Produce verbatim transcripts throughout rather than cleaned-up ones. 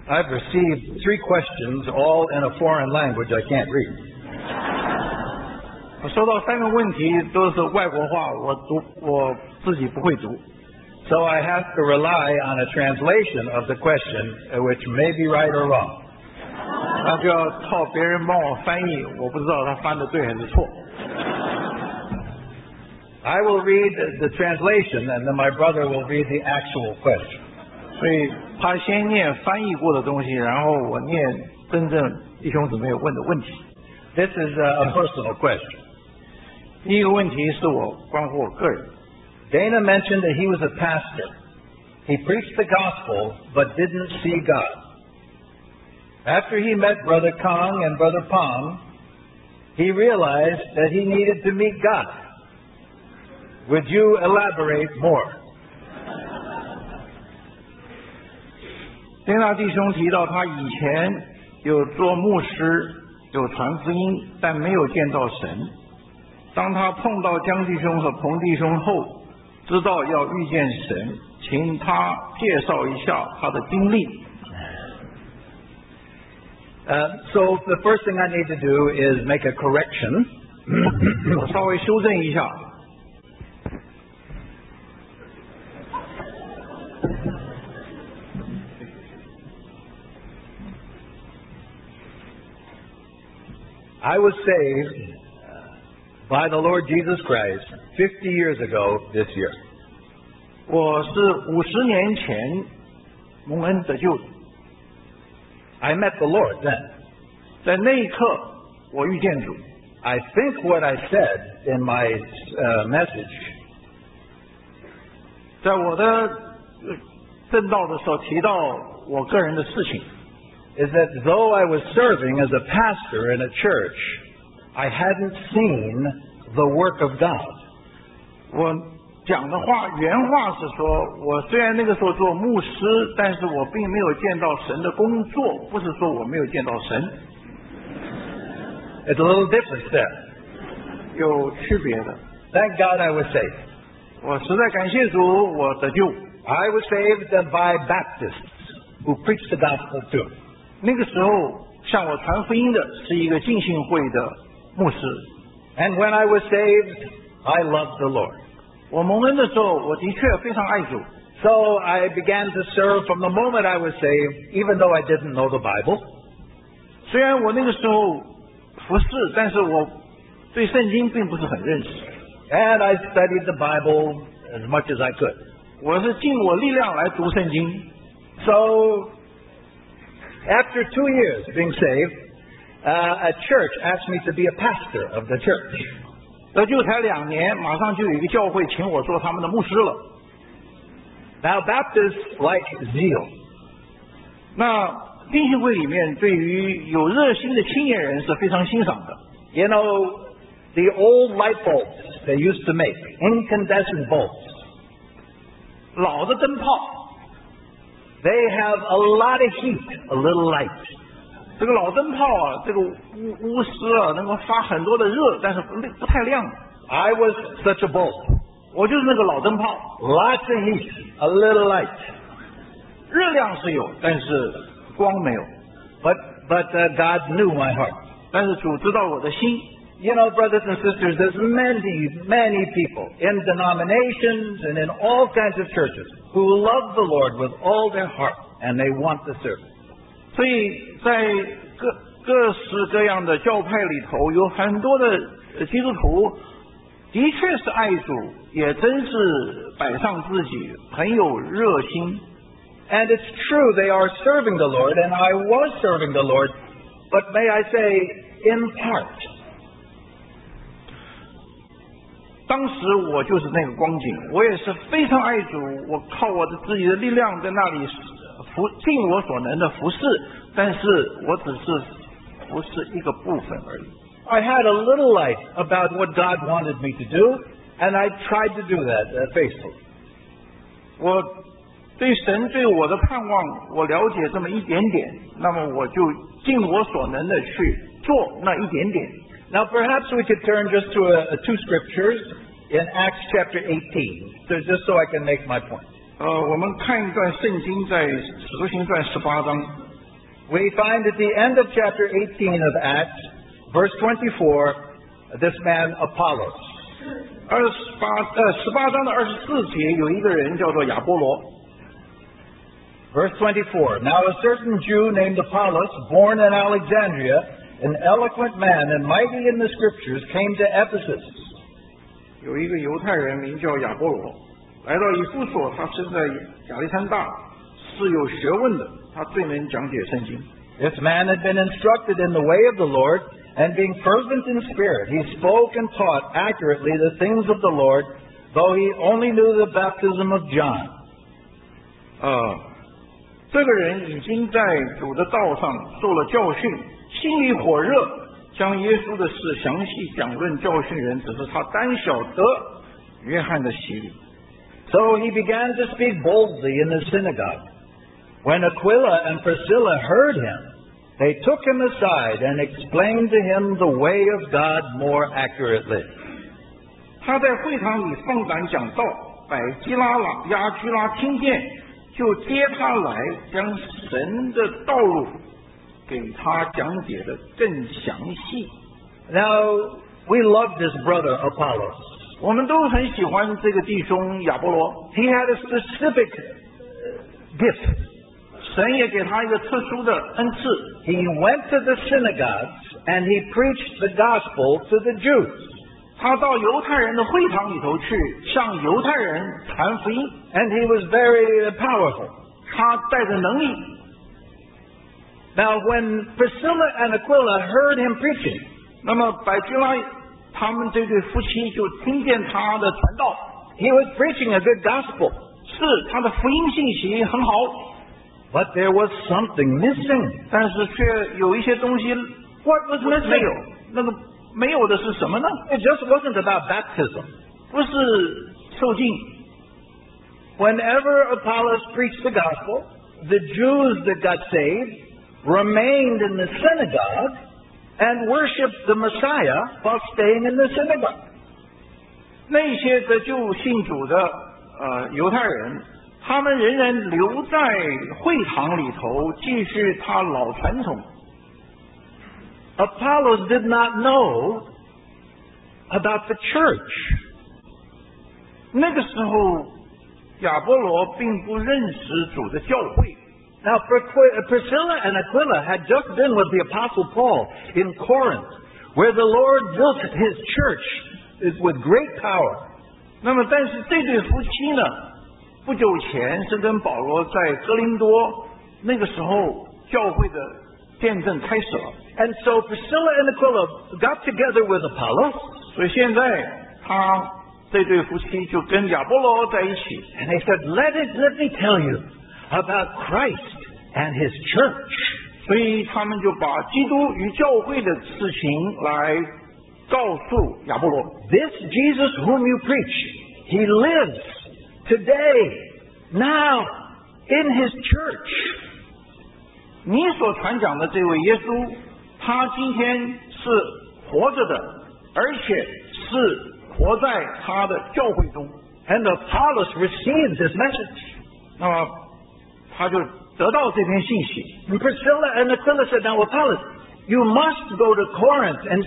I've received three questions, all in a foreign language I can't read. 我收到三个问题，都是外国话，我读我自己不会读。 So I have to rely on a translation of the question, which may be right or wrong. 那就要靠别人帮我翻译，我不知道他翻的对还是错。 I will read the translation, and then my brother will read the actual question. 所以他先念翻译过的东西，然后我念真正弟兄姊妹问的问题。 This is a, a personal question. 第一个问题是我关乎我个人。 Dana mentioned that he was a pastor. He preached the gospel, but didn't see God. After he met Brother Kong and Brother Pong, he realized that he needed to meet God. Would you elaborate more? 丁大弟兄提到他以前有做牧师，有传福音，但没有见到神。当他碰到江弟兄和彭弟兄后，知道要遇见神，请他介绍一下他的经历。 Uh, so the first thing I need to do is make a correction. 我稍微修正一下。 I was saved by the Lord Jesus Christ fifty years ago this year. 我是五十年前蒙恩得救的。 I met the Lord then. 在那一刻，我遇见主。 I think what I said in my uh, message 在我的正道的时候提到我个人的事情 is that though I was serving as a pastor in a church, I hadn't seen the work of God. 我讲的话原话是说，我虽然那个时候做牧师，但是我并没有见到神的工作，不是说我没有见到神。 It's a little different there. 有区别的。 Thank God I was saved. 我实在感谢主，我得救。 I was saved by Baptists who preached the gospel too. 那个时候向我传福音的是一个浸信会的牧师。 And when I was saved, I loved the Lord. 我蒙恩的时候，我的确非常爱主。 So I began to serve from the moment I was saved, even though I didn't know the Bible. 虽然我那个时候服侍，但是我对圣经并不是很认识。 And I studied the Bible as much as I could. 我是尽我力量来读圣经。 So after two years being saved, uh, a church asked me to be a pastor of the church. 得救才两年，马上就有一个教会请我做他们的牧师了。 Now Baptists like zeal. 那浸信会里面对于有热心的青年人是非常欣赏的。 You know, the old light bulbs they used to make, incandescent bulbs. 老的灯泡 they have a lot of heat, a little light. 这个老灯泡啊，这个钨钨丝啊，能够发很多的热，但是不不太亮。 I was such a bulb. 我就是那个老灯泡 Lots of heat, a little light. 热量是有，但是光没有。 But but uh, God knew my heart. 但是主知道我的心。 You know, brothers and sisters, there's many, many people in denominations and in all kinds of churches who love the Lord with all their heart and they want to serve. 所以在各各式各样的教派里头，有很多的基督徒的确是爱主，也真是摆上自己，很有热心。 And it's true, they are serving the Lord, and I was serving the Lord, but may I say, in part. 当时我就是那个光景，我也是非常爱主，我靠我的自己的力量在那里服尽我所能的服侍，但是我只是服侍一个部分而已。 I had a little light about what God wanted me to do, and I tried to do that uh, faithfully. 我对神对我的盼望，我了解这么一点点，那么我就尽我所能的去做那一点点。 Now, perhaps we could turn just to a, a two scriptures in Acts chapter eighteen, so just so I can make my point. 呃，我们看一段圣经，在使徒行传十八章。 we find at the end of chapter eighteen of Acts, verse twenty-four, this man Apollos. 二十八呃十八章的二十四节有一个人叫做亚波罗。 Verse twenty-four, Now a certain Jew named Apollos, born in Alexandria, an eloquent man and mighty in the scriptures, came to Ephesus. 有一个犹太人名叫亚波罗，来到以弗所，他生在亚历山大，是有学问的，他最能讲解圣经。 This man had been instructed in the way of the Lord, and being fervent in spirit, he spoke and taught accurately the things of the Lord, though he only knew the baptism of John. 呃，这个人已经在主的道上受了教训，心里火热，将耶稣的事详细讲论教训人，只是他单晓得约翰的洗礼。 So he began to speak boldly in the synagogue. When Aquila and Priscilla heard him, they took him aside and explained to him the way of God more accurately. 他在会堂里放胆讲道，百基拉、亚居拉听见，就接他来，将神的道路给他讲解的更详细。 Now, we love this brother Apollos. 我们都很喜欢这个弟兄亚波罗。 He had a specific gift. 神也给他一个特殊的恩赐。 He went to the synagogues and he preached the gospel to the Jews. 他到犹太人的会堂里头去，向犹太人传福音。 And he was very powerful. 他带着能力。 Now, when Priscilla and Aquila heard him preaching, 那么百基拉他们这对夫妻就听见他的传道。 He was preaching a good gospel. 是他的福音信息很好。 But there was something missing. 但是却有一些东西 What was missing? 没有，那个没有的是什么呢？ It just wasn't about baptism. 不是受浸。 Whenever Apollos preached the gospel, the Jews that got saved remained in the synagogue and worshipped the Messiah while staying in the synagogue. 那些得救信主的呃犹太人，他们仍然留在会堂里头，继续他老传统。 Apollos did not know about the church. 那个时候，亚波罗并不认识主的教会。 Now, Priscilla and Aquila had just been with the Apostle Paul in Corinth, where the Lord built his church with great power. 那么，但是这对夫妻呢？不久前是跟保罗在哥林多，那个时候教会的见证开始了。 And so Priscilla and Aquila got together with Apollos. 所以现在他这对夫妻就跟亚波罗在一起。 And they said, let it, let me tell you about Christ and his church. 所以他们就把基督与教会的事情来告诉亚波罗。 This Jesus whom you preach, he lives today, now, in his church. 你所传讲的这位耶稣，他今天是活着的，而且是活在他的教会中。 And Apollos received this message. 那么他就得到这篇信息。 And Priscilla and Aquila said, Now Apollos, you must go to Corinth and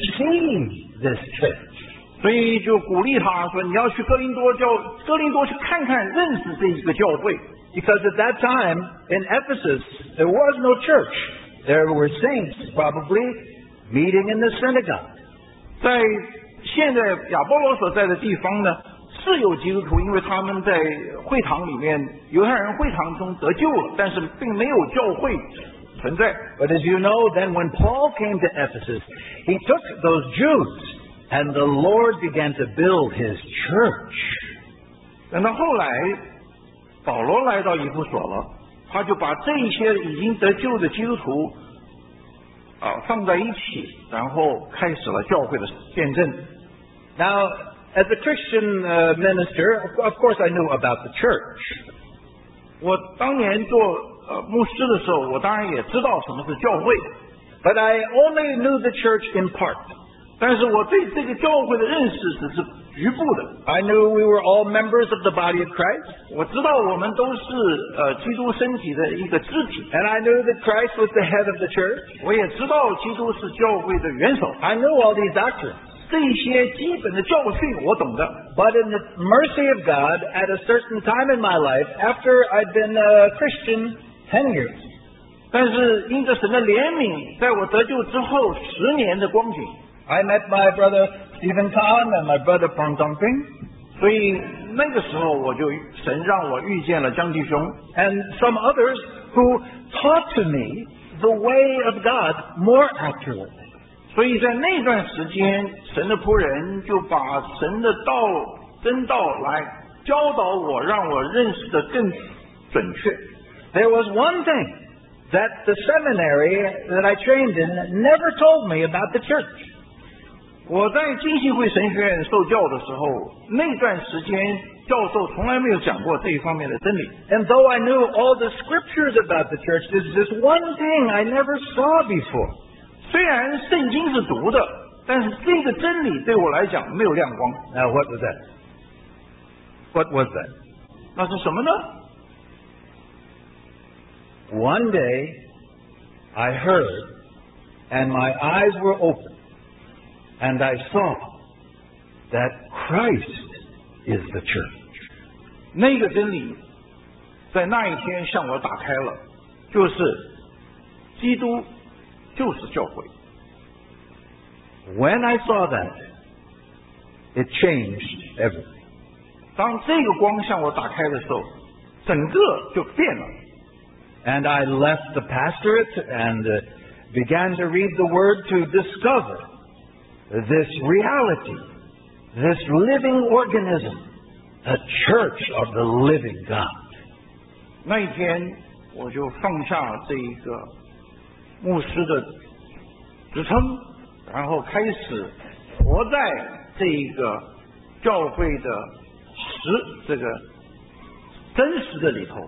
see this church. 所以就鼓励他说：“你要去哥林多教，哥林多去看看，认识这一个教会。” Because at that time in Ephesus there was no church. There were saints probably meeting in the synagogue. 在现在亚波罗所在的地方呢，是有基督徒，因为他们在会堂里面，犹太人会堂中得救了，但是并没有教会存在。 But as you know, then when Paul came to Ephesus, he took those Jews. And the Lord began to build his church. 等到后来，保罗来到以弗所了，他就把这一些已经得救的基督徒啊放在一起，然后开始了教会的见证。 Now, as a Christian uh, minister, of course I knew about the church. 我当年做呃牧师的时候，我当然也知道什么是教会。 But I only knew the church in part. 但是我对这个教会的认识只是局部的。 I knew we were all members of the body of Christ. 我知道我们都是呃基督身体的一个肢体。 And I knew that Christ was the head of the church. 我也知道基督是教会的元首。 I knew all these doctrines. 这些基本的教训我懂的。 But in the mercy of God, at a certain time in my life, after I'd been a Christian ten years, 但是因着神的怜悯，在我得救之后十年的光景， I met my brother Stephen Kahn and my brother Pong Dongping. 所以那个时候我就神让我遇见了江弟兄 and some others who taught to me the way of God more accurately. 所以在那段时间，神的仆人就把神的道真道来教导我，让我认识的更准确。 There was one thing that the seminary that I trained in never told me about the church. 我在浸信会神学院受教的时候，那段时间教授从来没有讲过这一方面的真理。 And though I knew all the scriptures about the church, there's this one thing I never saw before. 虽然圣经是读的，但是这个真理对我来讲没有亮光。 Now what was that? What was that? 那是什么呢？ One day I heard and my eyes were open and I saw that Christ is the church. 那个真理在那一天向我打开了，就是基督就是教会。 When I saw that, it changed everything. 当这个光向我打开的时候，整个就变了。 And I left the pastorate and uh, began to read the Word to discover this reality, this living organism, a church of the living God. 那一天，我就放下这一个牧师的职称，然后开始活在这一个教会的实这个真实的里头。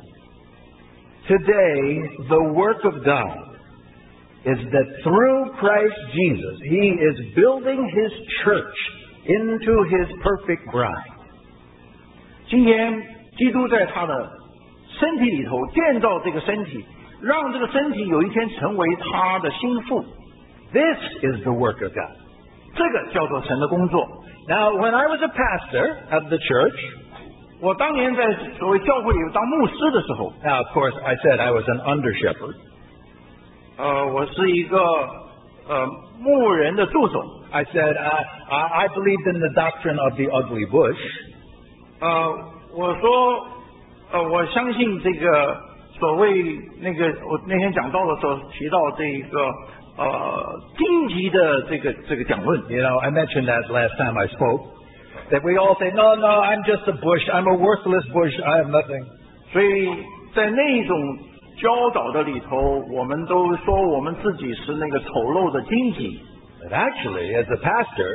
Today, the work of God is that through Christ Jesus, He is building His church into His perfect bride. 今天，基督在他的身体里头建造这个身体，让这个身体有一天成为他的心腹。 This is the work of God. 这个叫做神的工作。 Now, when I was a pastor of the church, 我当年在所谓教会里当牧师的时候， now of course I said I was an under shepherd. 呃，我是一个呃牧人的助手。 I said I, I, I believed in the doctrine of the ugly bush. 呃，我说，呃，我相信这个所谓那个，我那天讲到的时候提到这一个呃荆棘的这个这个讲论。 You know, I mentioned that last time I spoke. That we all say, no, no, I'm just a bush. I'm a worthless bush. I have nothing. 所以在那种教导的里头，我们都说我们自己是那个丑陋的荆棘。 But actually, as a pastor,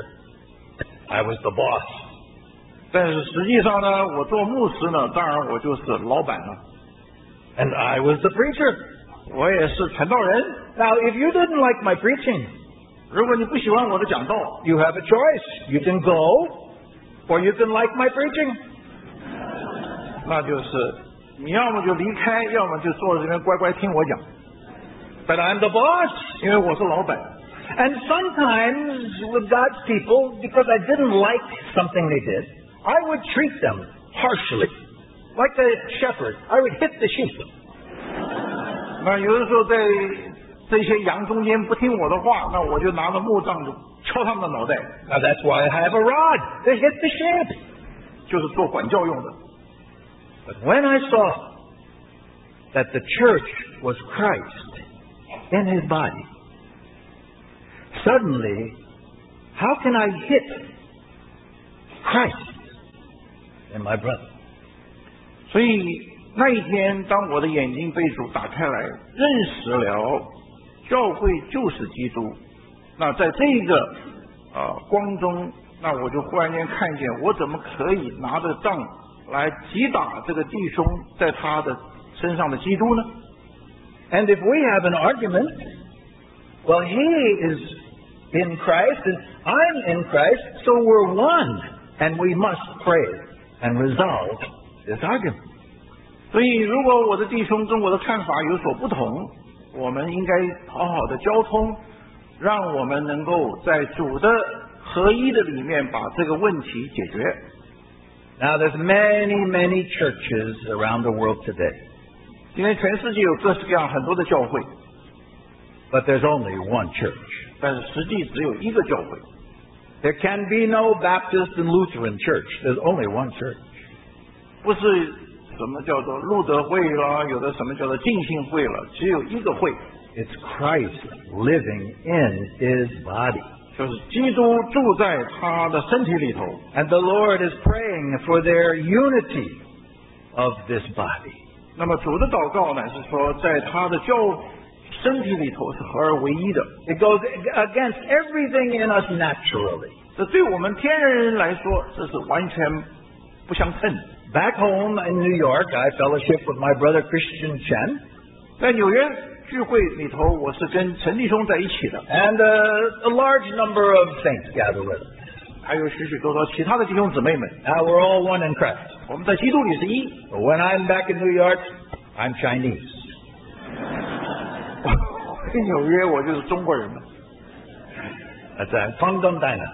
I was the boss. 但是实际上呢，我做牧师呢，当然我就是老板了。 And I was the preacher. 我也是传道人。 Now, if you didn't like my preaching, 如果你不喜欢我的讲道， you have a choice. You can go, or you can like my preaching. 那就是你要么就离开，要么就坐在这边乖乖听我讲。 But I'm the boss. 因为我是老板。 And sometimes with God's people, because I didn't like something they did, I would treat them harshly. Like a shepherd, I would hit the sheep. 那有的时候在这些羊中间不听我的话，那我就拿着木杖就敲他们的脑袋。 Now that's why I have a rod to hit the sheep. 就是做管教用的。 But when I saw that the church was Christ in His body, suddenly, how can I hit Christ in my brother? 所以那一天，当我的眼睛被主打开来，认识了教会就是基督。那在这个呃光中，那我就忽然间看见，我怎么可以拿着杖来击打这个弟兄在他的身上的基督呢？ And if we have an argument, well, He is in Christ and I'm in Christ, so we're one. And we must pray and resolve this argument. 所以，如果我的弟兄跟我的看法有所不同，我们应该好好的交通，让我们能够在主的合一的里面把这个问题解决。 Now, there's many, many churches around the world today. 今天全世界有各式各样很多的教会， But there's only one church. 但是实际只有一个教会。 There can be no Baptist and Lutheran church. There's only one church. 不是什么叫做路德会啦，有的什么叫做浸信会了，只有一个会。 It's Christ living in his body. 就是基督住在他的身体里头。 And the Lord is praying for their unity of this body. 那么主的祷告呢，是说在他的教身体里头是合而为一的。 It goes against everything in us naturally. 这对我们天然人来说，这是完全不相称的。 Back home in New York, I fellowship with my brother Christian Chen. 在纽约聚会里头，我是跟陈弟兄在一起的， And uh, a large number of saints gather with us. 还有许许多多其他的弟兄姊妹们。 Now we're all one in Christ. 我们在基督里是一。 But when I'm back in New York, I'm Chinese. 在纽约我就是中国人了。 That's a Fangdong Dina.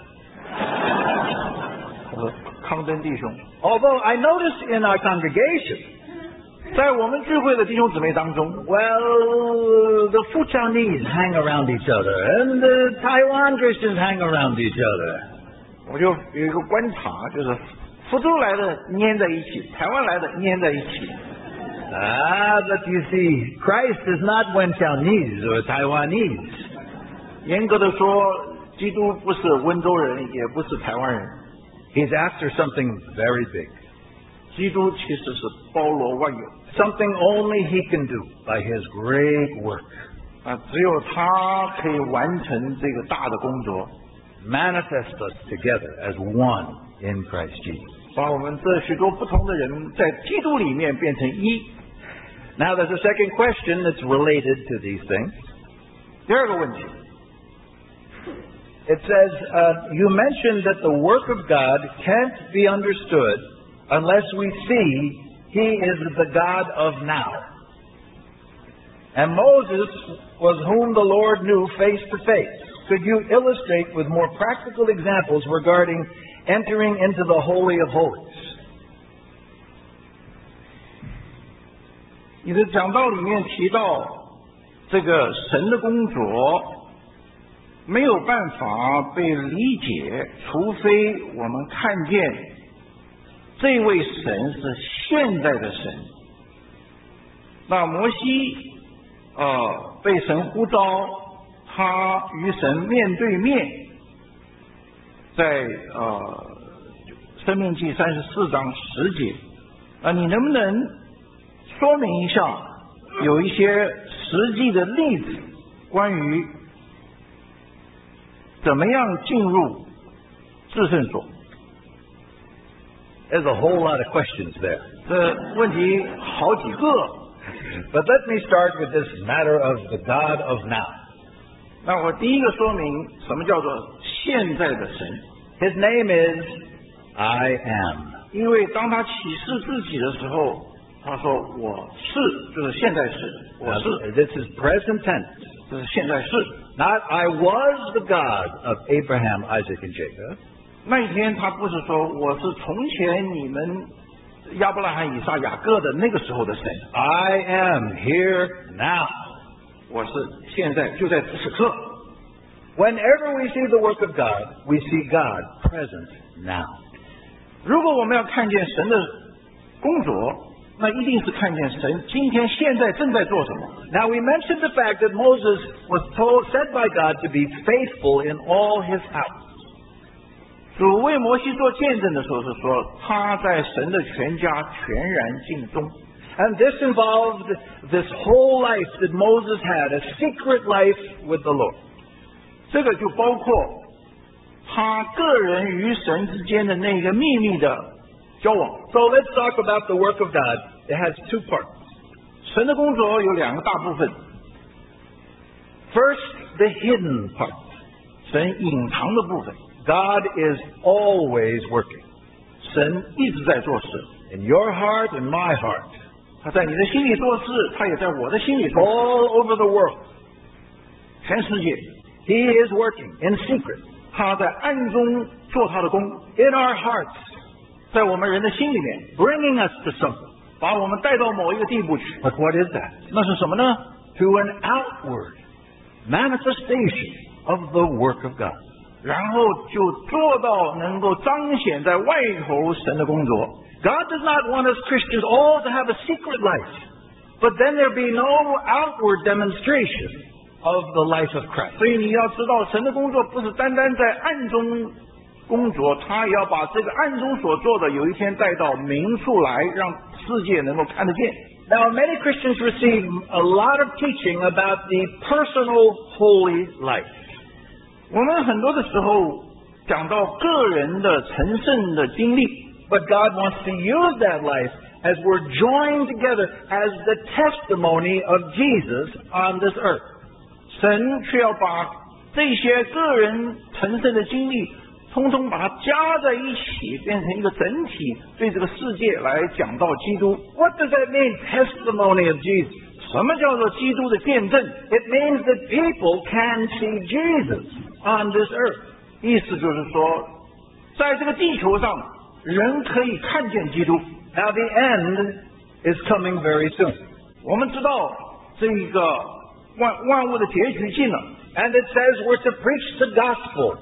我说康登弟兄， Although I notice in our congregation, 在我们聚会的弟兄姊妹当中， well, the Fuchanese hang around each other, and the Taiwan Christians hang around each other. 我就有一个观察，就是福州来的粘在一起，台湾来的粘在一起。 Ah, but you see, Christ is not Wenqiaonese or Taiwanese. 严格的说，基督不是温州人，也不是台湾人， He's after something very big, 基督其实是包罗万有 something only He can do by His great work. 啊，只有他可以完成这个大的工作， Manifest us together as one in Christ Jesus. 把我们这许多不同的人在基督里面变成一。 Now, there's a second question that's related to these things. 第二个问题， It says, uh, you mentioned that the work of God can't be understood unless we see He is the God of now. And Moses was whom the Lord knew face to face. Could you illustrate with more practical examples regarding entering into the Holy of Holies? 你的讲道里面提到这个神的工作没有办法被理解，除非我们看见这位神是现在的神。那摩西呃被神呼召，他与神面对面，在呃申命记三十四章十节啊，你能不能说明一下有一些实际的例子，关于怎么样进入至圣所？ There's a whole lot of questions there. 这问题好几个。 But let me start with this matter of the God of now. 那我第一个说明什么叫做现在的神。 His name is I am. 因为当他启示自己的时候，他说我是，就是现在是，我是。 Now, this is present tense. 这是现在是。 Not I was the God of Abraham, Isaac, and Jacob. 那一天他不是说我是从前你们亚伯拉罕、以撒、雅各的那个时候的神。 I am here now. 我是现在就在此刻。 Whenever we see the work of God, we see God present now. 如果我们要看见神的工作，那一定是看见神今天现在正在做什么。 Now we mentioned the fact that Moses was told, said by God to be faithful in all his house. 主为摩西做见证的时候是说，他在神的全家全然尽忠。 And this involved this whole life that Moses had, a secret life with the Lord. 这个就包括他个人与神之间的那个秘密的交往。 So let's talk about the work of God. It has two parts. 神的工作有两个大部分。 First, the hidden part. 神隐藏的部分。 God is always working. 神一直在做事。 In your heart and my heart. 他在你的心里做事，他也在我的心里做事。 All over the world. 全世界。 He is working in secret. 他在暗中做他的工。 In our hearts. 在我们人的心里面。 Bringing us to something. 把我们带到某一个地步去。 But what is that? 那是什么呢？ To an outward manifestation of the work of God. 然后就做到能够彰显在外头神的工作。 God does not want us Christians all to have a secret life, but then there be no outward demonstration of the life of Christ. 所以你要知道，神的工作不是单单在暗中工作，他也要把这个暗中所做的有一天带到明处来，让世界能够看得见。 Now, many Christians receive a lot of teaching about the personal holy life. 我们很多的时候讲到个人的成圣的经历。 But God wants to use that life as we're joined together as the testimony of Jesus on this earth. 神却要把这些个人成圣的经历通通把它加在一起，变成一个整体，对这个世界来讲到基督。 What does that mean, testimony of Jesus? 什么叫做基督的见证？ It means that people can see Jesus on this earth. 意思就是说，在这个地球上，人可以看见基督。 Now the end is coming very soon. 我们知道这个万万物的结局近了。 And it says we're to preach the gospel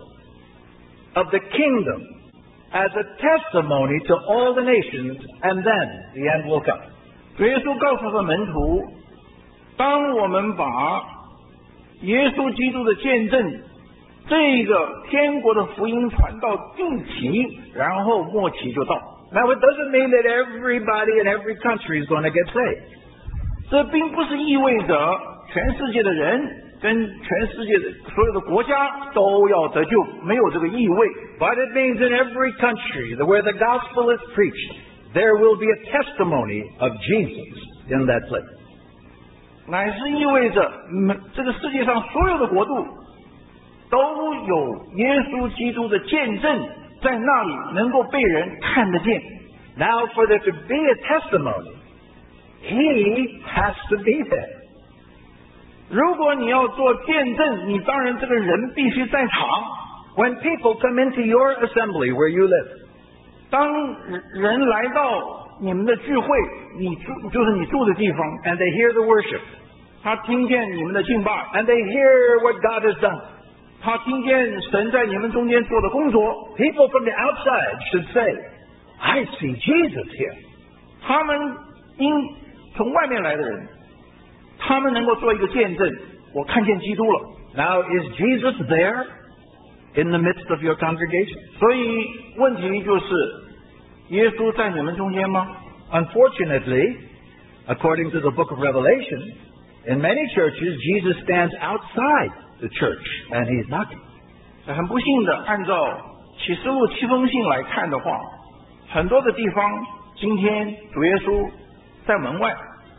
of the kingdom as a testimony to all the nations, and then the end will come. 耶稣告诉他的门徒，当我们把耶稣基督的见证这个天国的福音传到地极，然后末期就到。 Now it doesn't mean that everybody in every country is going to get saved. 这并不是意味着全世界的人跟全世界的所有的国家都要得救，没有这个意味。 But it means in every country where the gospel is preached, there will be a testimony of Jesus in that place. 乃是意味着这个世界上所有的国度都有耶稣基督的见证，在那里能够被人看得见。 Now for there to be a testimony, he has to be there. 如果你要做见证，你当然这个人必须在场。 When people come into your assembly where you live, 当人来到你们的聚会，你住就是你住的地方 and they hear the worship, 他听见你们的敬拜 and they hear what God has done, 他听见神在你们中间做的工作 people from the outside should say, I see Jesus here. 他们因从外面来的人，他们能够做一个见证，我看见基督了。 Now, is Jesus there in the midst of your congregation? 所以问题就是，耶稣在你们中间吗？ Unfortunately, according to the book of Revelation, in many churches, Jesus stands outside the church and he's knocking. 很不幸的，按照启示录七封信来看的话，很多的地方，今天主耶稣在门外。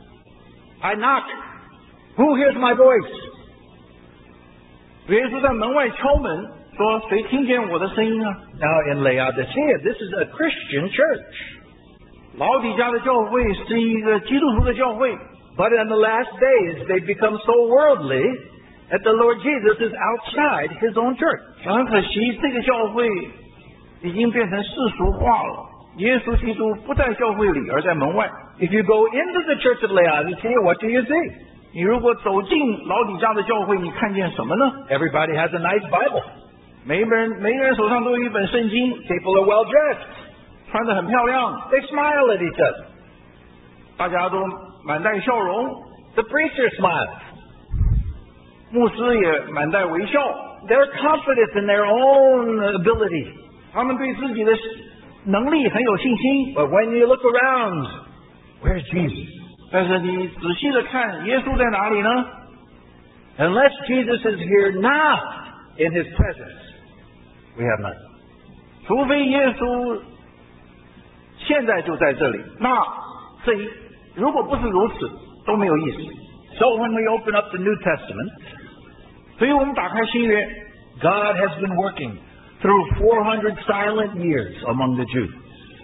I knock. Who hears my voice? 主耶稣在门外敲门，说：“谁听见我的声音啊？” Now, in Laodicea, this is a Christian church. 老底嘉的教会是一个基督徒的教会。 But in the last days, they become so worldly that the Lord Jesus is outside his own church. 很可惜，这个教会已经变成世俗化了。耶稣基督不在教会里，而在门外。 If you go into the church of Laodicea, what do you see? 你如果走进老底嘉的教会，你看见什么呢？ Everybody has a nice Bible. 每个人每个人手上都有一本圣经， People are well dressed. 穿得很漂亮， They smile at each other. 大家都满带笑容。 The preacher smiles. 牧师也满带微笑。 They're confident in their own ability. 他们对自己的能力很有信心。 But when you look around, where's Jesus? 但是你仔细的看，耶稣在哪里呢？ Unless Jesus is here now in his presence, we have nothing. 除非耶稣现在就在这里，那这一如果不是如此，都没有意思。 So when we open up the New Testament, 所以我们打开新约 God has been working through four hundred silent years among the Jews.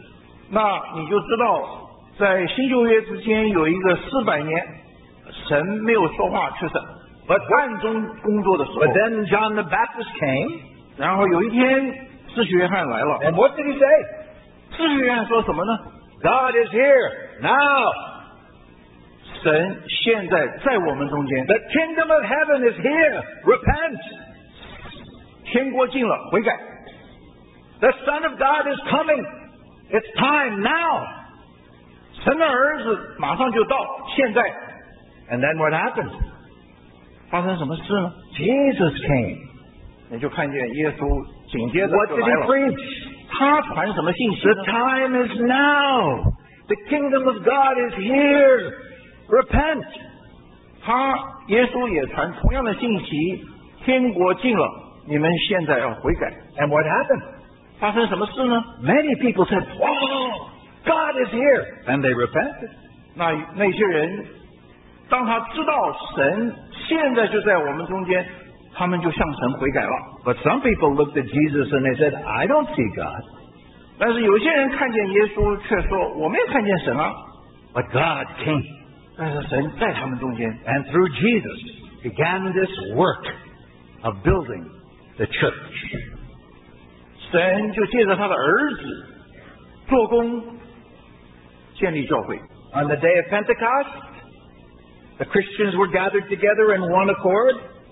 那你就知道，在新旧约之间有一个四百年，神没有说话，却是暗中工作的时候。 But then John the Baptist came. 然后有一天，施洗约翰来了。 And what did he say? 施洗约翰说什么呢 God is here now. 神现在在我们中间。 The kingdom of heaven is here. Repent. 天国近了，悔改。 The Son of God is coming. It's time now. 神的儿子马上就到，现在。 And then what happened? 发生什么事呢 Jesus came. 你就看见耶稣紧接着 What 就 did 来 he 了。 preach? 他传什么信息 The 呢 time is now. The kingdom of God is here. Repent. 他耶稣也传同样的信息，天国近了，你们现在要悔改。 And what happened? 发生什么事呢 Many people said, "Wow, God is here." And they repented. 那那些人，当他知道神现在就在我们中间，他们就向神悔改了。 But some people looked at Jesus and they said, "I don't see God." 但是有些人看见耶稣，却说我没有看见神啊。 But God came. 但是神在他们中间， And through Jesus began this work of building the church. 神就借着他的儿子做工，建立教会。 On the day of Pentecost, the Christians were gathered together in one accord.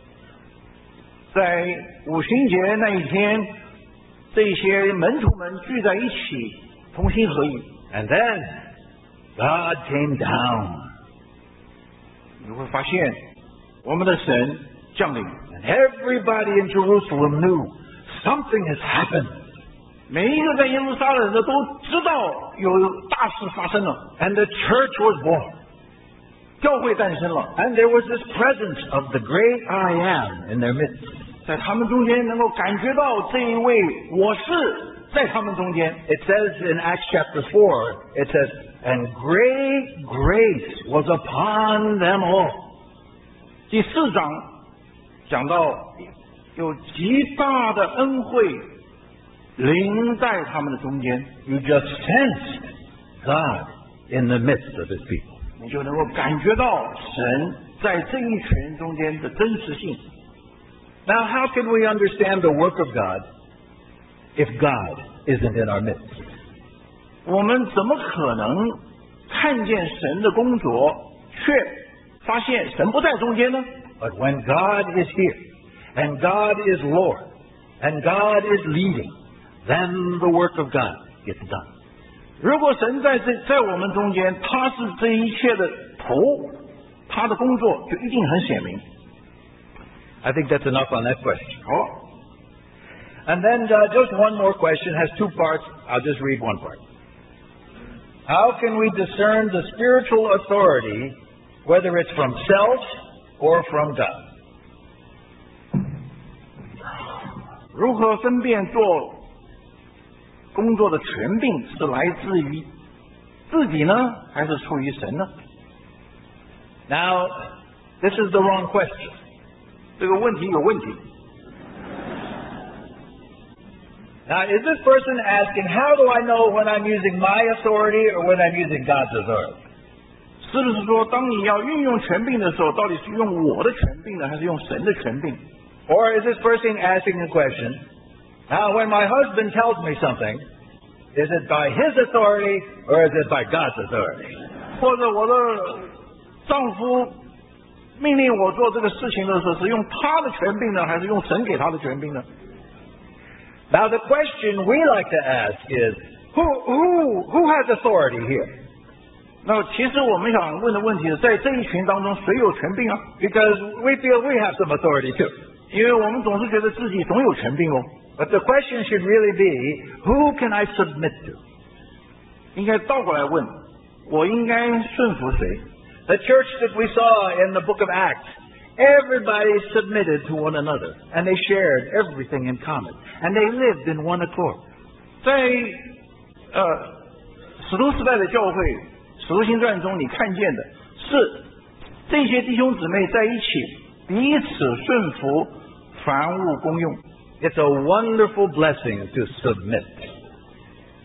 在五旬节那一天，这些门徒们聚在一起，同心合意。 And then God came down. 你会发现，我们的神降临， And everybody in Jerusalem knew something has happened. 每一个在耶路撒冷的都知道有大事发生了， And the church was born. 教会诞生了， And there was this presence of the great I am in their midst. 在他们中间能够感觉到这一位我是在他们中间。 It says in Acts chapter four, it says, "And great grace was upon them all." 第四章讲到有极大的恩惠临在他们的中间， You just sensed God in the midst of His people. 你就能够感觉到神在这一群人中间的真实性。 Now, how can we understand the work of God if God isn't in our midst? 我们怎么可能看见神的工作，却发现神不在中间呢？ But when God is here, and God is Lord, and God is leading, then the work of God gets done. 如果神在这在我们中间，他是这一切的头，他的工作就一定很显明。 I think that's enough on that question. 好， And then uh, just one more question, has two parts. I'll just read one part. How can we discern the spiritual authority, whether it's from self or from God? 如何分辨做工作的权柄是来自于自己呢，还是出于神呢？ Now, this is the wrong question. 这个问题有问题。 Now, is this person asking, how do I know when I'm using my authority or when I'm using God's authority? 是不是说，当你要运用权柄的时候，到底是用我的权柄呢，还是用神的权柄？ Or is this person asking a question, now when my husband tells me something, is it by his authority or is it by God's authority? 或者我的丈夫命令我做这个事情的时候，是用他的权柄呢，还是用神给他的权柄呢？ Now the question we like to ask is, who, who, who has authority here? 那其实我们想问的问题是，在这一群当中，谁有权柄啊？ Because we feel we have some authority too. 因为我们总是觉得自己总有权柄哦。 But the question should really be, who can I submit to? 应该倒过来问，我应该顺服谁？ The church that we saw in the book of Acts, everybody submitted to one another, and they shared everything in common, and they lived in one accord. 在呃使徒时代的教会，《使徒行传》中你看见的是这些弟兄姊妹在一起，彼此顺服，凡物公用。 It's a wonderful blessing to submit.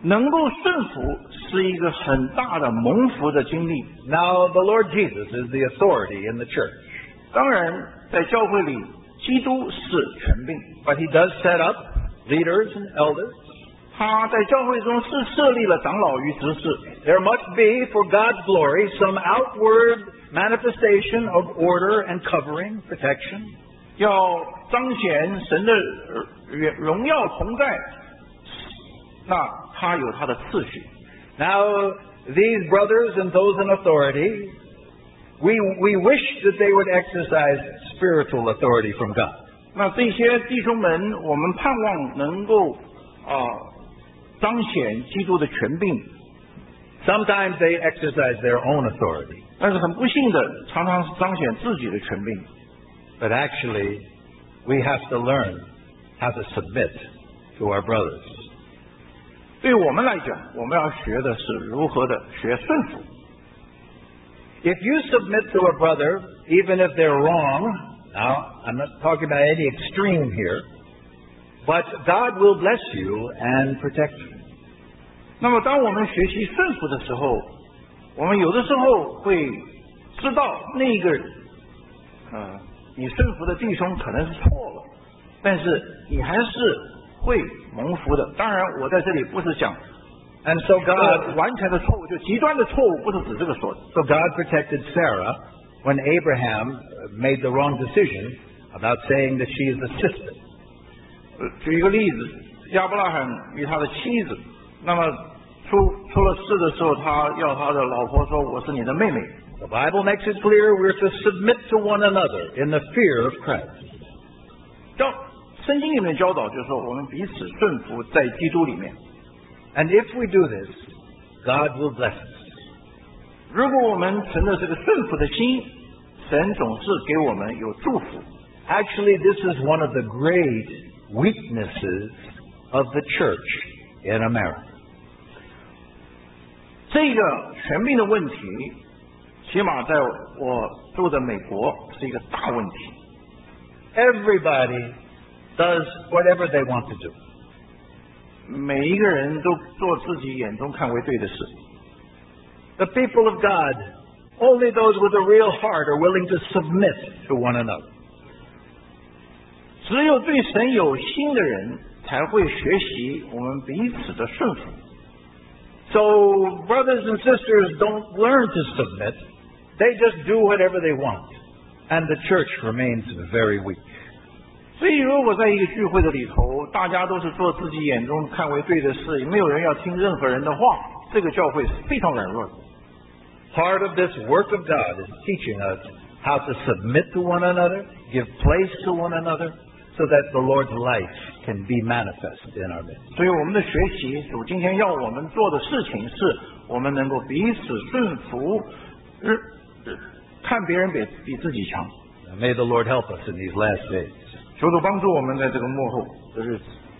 能够顺服是一个很大的蒙福的经历。 Now, the Lord Jesus is the authority in the church. 当然，在教会里，基督是权柄， But he does set up leaders and elders. 他在教会中是设立了长老与执事。 There must be, for God's glory, some outward manifestation of order and covering, protection. 要彰显神的荣耀同在，那他有他的次序。 Now, these brothers and those in authority, we, we wish that they would exercise spiritual authority from God. 那这些弟兄们，我们盼望能够啊、呃、彰显基督的权柄。 Sometimes they exercise their own authority. 但是很不幸的，常常是彰显自己的权柄。 But actually, we have to learn how to submit to our brothers. 对我们来讲，我们要学的是如何的学顺服。 If you submit to a brother, even if they're wrong, now, I'm not talking about any extreme here, but God will bless you and protect you. 那么，当我们学习顺服的时候，我们有的时候会知道那个呃，你顺服的弟兄可能是错了，但是你还是会蒙福的。当然，我在这里不是讲 And so 呃 God, 完全的错误，就极端的错误，不是指这个说的。 so God protected Sarah when Abraham made the wrong decision about saying that she is a sister. 呃举一个例子，亚伯拉罕与他的妻子，那么出出了事的时候，他要他的老婆说：“我是你的妹妹。” The Bible makes it clear we're to submit to one another in the fear of Christ. 教圣经里面教导就是说，我们彼此顺服在基督里面。 And if we do this, God will bless us. 如果我们存着这个顺服的心，神总是给我们有祝福。 Actually, this is one of the great weaknesses of the church in America. 这个权柄的问题，起码在我住的美国是一个大问题。 Everybody does whatever they want to do. 每一个人都做自己眼中看为对的事。 The people of God, only those with a real heart are willing to submit to one another. 只有对神有心的人，才会学习我们彼此的顺服。 So brothers and sisters don't learn to submit. They just do whatever they want. And the church remains very weak. 所以，如果在一个聚会的里头，大家都是做自己眼中看为对的事，没有人要听任何人的话，这个教会是非常软弱的。 Part of this work of God is teaching us how to submit to one another, give place to one another, so that the Lord's life can be manifest in our midst. 所以，我们的学习，主今天要我们做的事情，是我们能够彼此顺服，呃呃看别人比比自己强。 May the Lord help us in these last days. 求主帮助我们在这个幕后的日子。